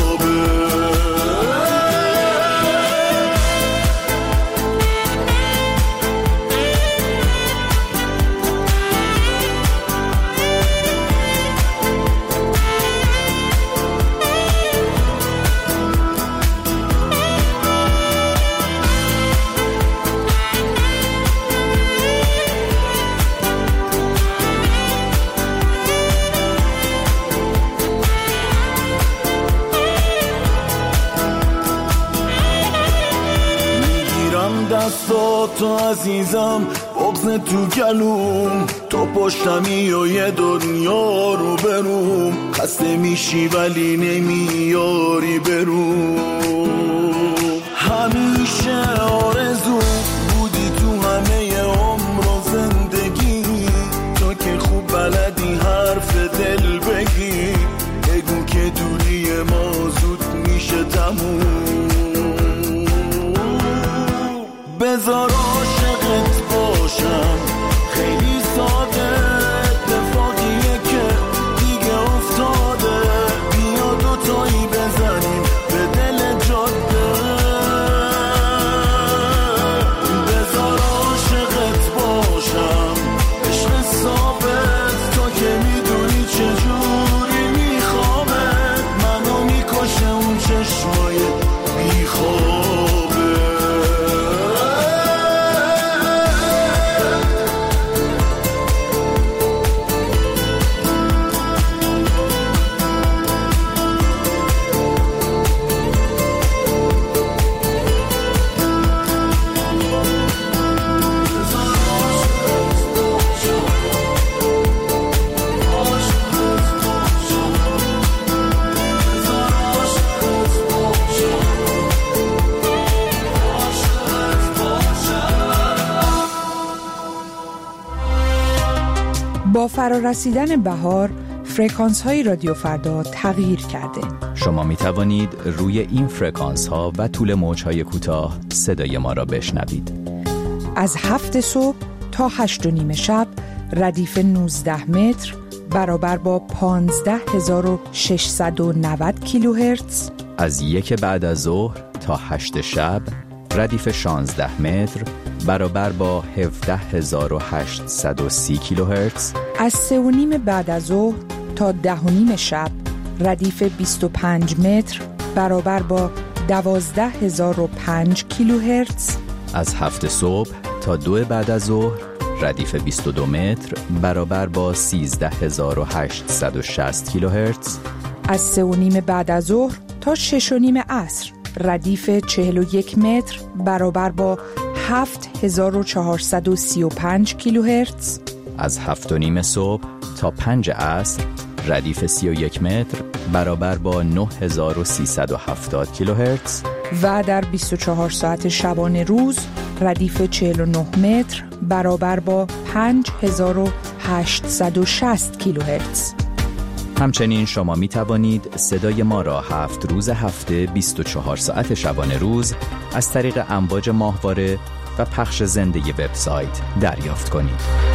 دستاتو عزیزم، بغض تو گلوم، تو پشتمی و یه دنیا رو بروم، خسته میشی ولی نمیاری بروم. همیشه آرزو بودی تو همه عمر و زندگی، تو که خوب بلدی حرف دل بگی، بگو که دوری ما زود میشه تموم. بذار عاشقت باشم، خیلی ساده، اتفاقیه که دیگه افتاده. بیا دوتایی بزنیم به دل جاده. بذار عاشقت باشم، عشق ثابت، تو که میدونی چجوری میخوابه. منو میکشه اون چشمای بیخوابه. با فرارسیدن بهار، فرکانس های رادیو فردا تغییر کرده. شما می توانید روی این فرکانس ها و طول موج های کوتاه صدای ما را بشنوید. از هفت صبح تا هشت و نیم شب ردیف نوزده متر برابر با پانزده هزار و ششصد و نود کیلوهرتز. از یک بعد از ظهر تا هشت شب ردیف شانزده متر برابر با هفده هزار و هشتصد و سی کیلوهرتز. از سه و نیم بعد از ظهر تا ده و نیم شب ردیف بیست و پنج متر برابر با دوازده هزار و پنج کیلوهرتز. از هفت صبح تا دو بعد از ظهر ردیف بیست و دو متر برابر با سیزده هزار و هشتصد و شصت کیلوهرتز. از سه و نیم بعد از ظهر تا شش و نیم عصر ردیف چهل و یک متر برابر با هفت هزار و چهارصد و سی و پنج کیلوهرتز. از هفت و نیم صبح تا پنج عصر ردیف سی و یک متر برابر با نه هزار و سیصد و هفتاد کیلوهرتز. و در بیست و چهار ساعت شبانه روز ردیف چهل و نه متر برابر با پنج هزار و هشتصد و شصت کیلوهرتز. همچنین شما می توانید صدای ما را هفت روز هفته بیست و چهار ساعت شبانه روز از طریق امواج ماهواره و پخش زنده وبسایت دریافت کنید.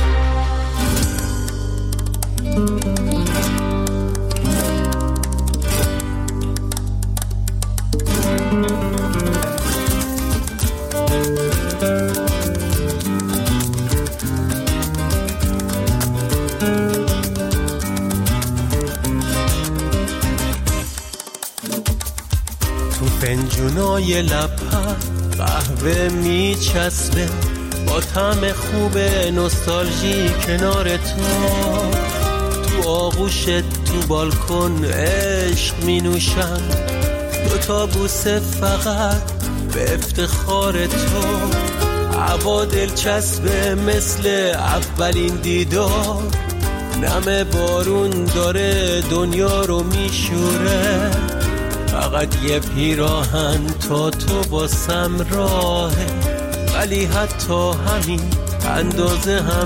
فنجونای لب‌ها قهوه میچسبه با طعم خوب نوستالژی کنار تو. تو آغوشت تو بالکن عشق می نوشم، دوتا بوسه فقط به افتخار تو. هوا دلچسبه مثل اولین دیدار، نم بارون داره دنیا رو میشوره. فقط یه پیراهن تا تو باسم راهه، ولی حتی همین اندازه هم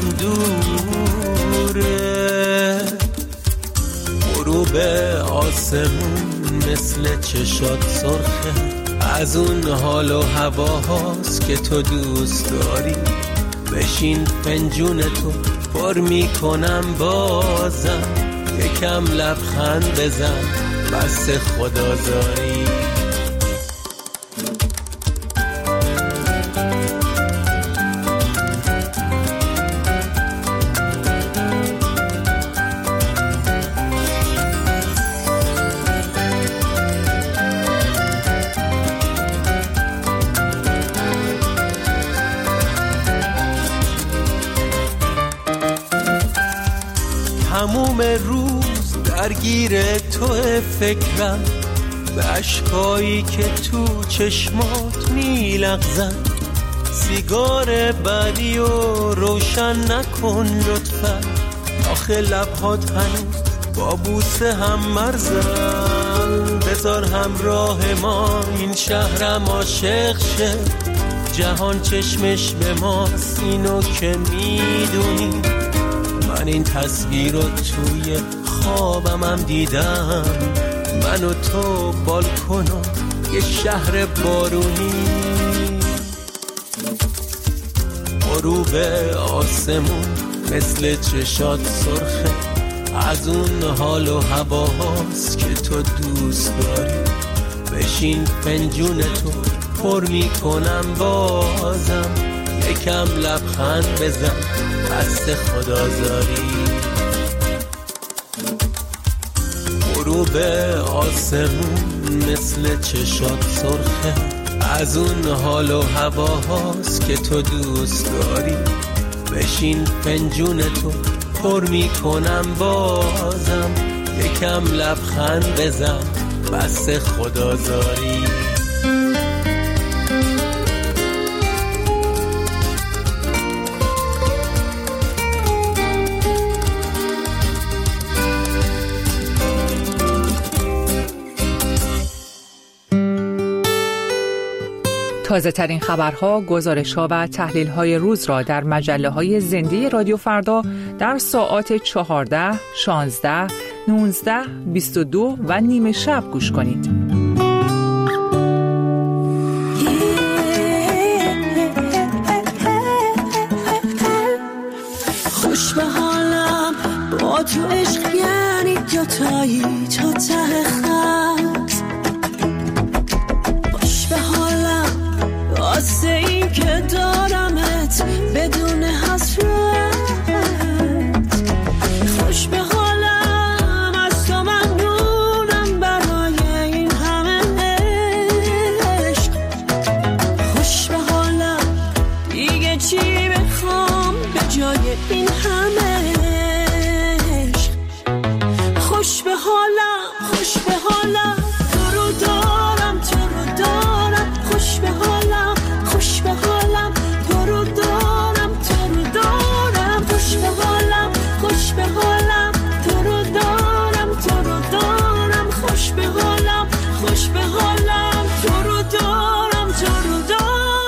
دوره. غروب آسمون مثل چشات سرخه، از اون حال و هواهاست که تو دوست داری. بشین فنجون تو پر میکنم بازم، یکم لبخند بزن بس خدازاری. تموم روز درگیر تو فکرم، به عشقایی که تو چشمات میلغزن. سیگار بعدی و روشن نکن لطفا، آخه لبهات هنوز با بوسه هم مرزن. بذار همراه ما این شهرم عاشق شه، جهان چشمش به ماست اینو که میدونی. من این تصویر رو توی خوابم هم دیدم، من و تو بالکن و یه شهر بارونی، غروب آسمون مثل چشات سرخه، از اون حال و هواهاست که تو دوست داری. بشین پنجون تو پر میکنم بازم، یکم لبخند بزن دست خدا زاری. غروب آسمون مثل چشات سرخه، از اون حال و هواهاست که تو دوست داری. بشین پنجون تو پر میکنم بازم، یکم لبخند بزن بس خدا زاری. تازه ترین خبرها، گزارش‌ها و تحلیل‌های روز را در مجله‌های زنده رادیو فردا در ساعات چهارده، شانزده، نوزده، بیست و دو و نیمه شب گوش کنید. خوش به حالم با تو عشق، یعنی دوتایی تا ته خط. خوش به حالم واسه این که دارمت بدون حسرت. خوش به حالم از تو ممنونم برای این همه عشق. خوش به حالم دیگه چی بخوام به جای این همه عشق. خوش به حالم، خوش به حالم، تو رو دارم، تو رو دارم. خوش به حالم، خوش به حالم، تو رو دارم، تو رو دارم. خوش به حالم، خوش به حالم، تو رو دارم، تو رو دارم. خوش به حالم، خوش به حالم، تو رو دارم، تو رو دارم.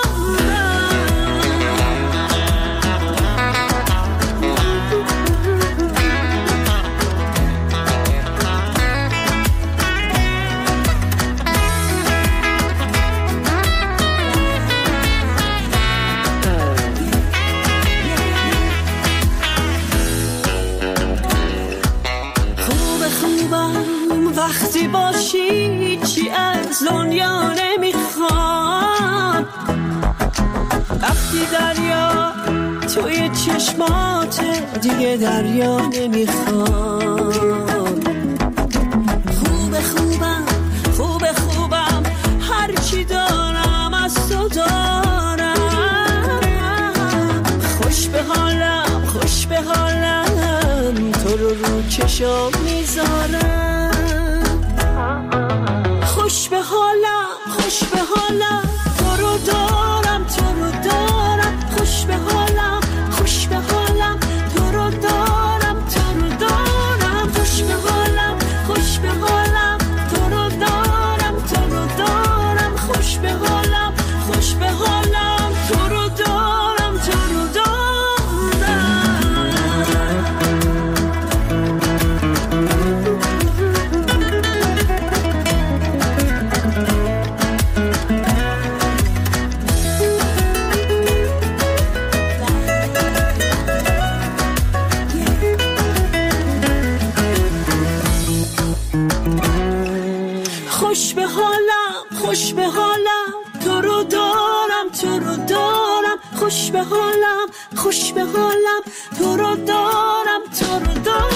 وقتی باشی چی از دنیا نمیخوام، وقتی دریا توی چشمات دیگه دریا نمیخوام. خوب خوبم، خوب خوبم، هرچی دارم از تو دارم. خوش به حالم، خوش به حالم، تو رو رو چشم میذارم. خوش به حالم، خوش به حالم، تو رو دارم، تو رو دارم. خوش به حالم، خوش به حالم، تو رو دارم، تو رو دارم. خوش به حالم، خوش به حالم، تو رو دارم، تو رو دارم. خوش به حالم، خوش به حالم، تو رو دارم، تو رو دارم. خوش به حالم، خوش به حالم، تو رو دارم، تو رو دارم. خوش به حالم، خوش به حالم، تو رو دارم، تو رو دارم.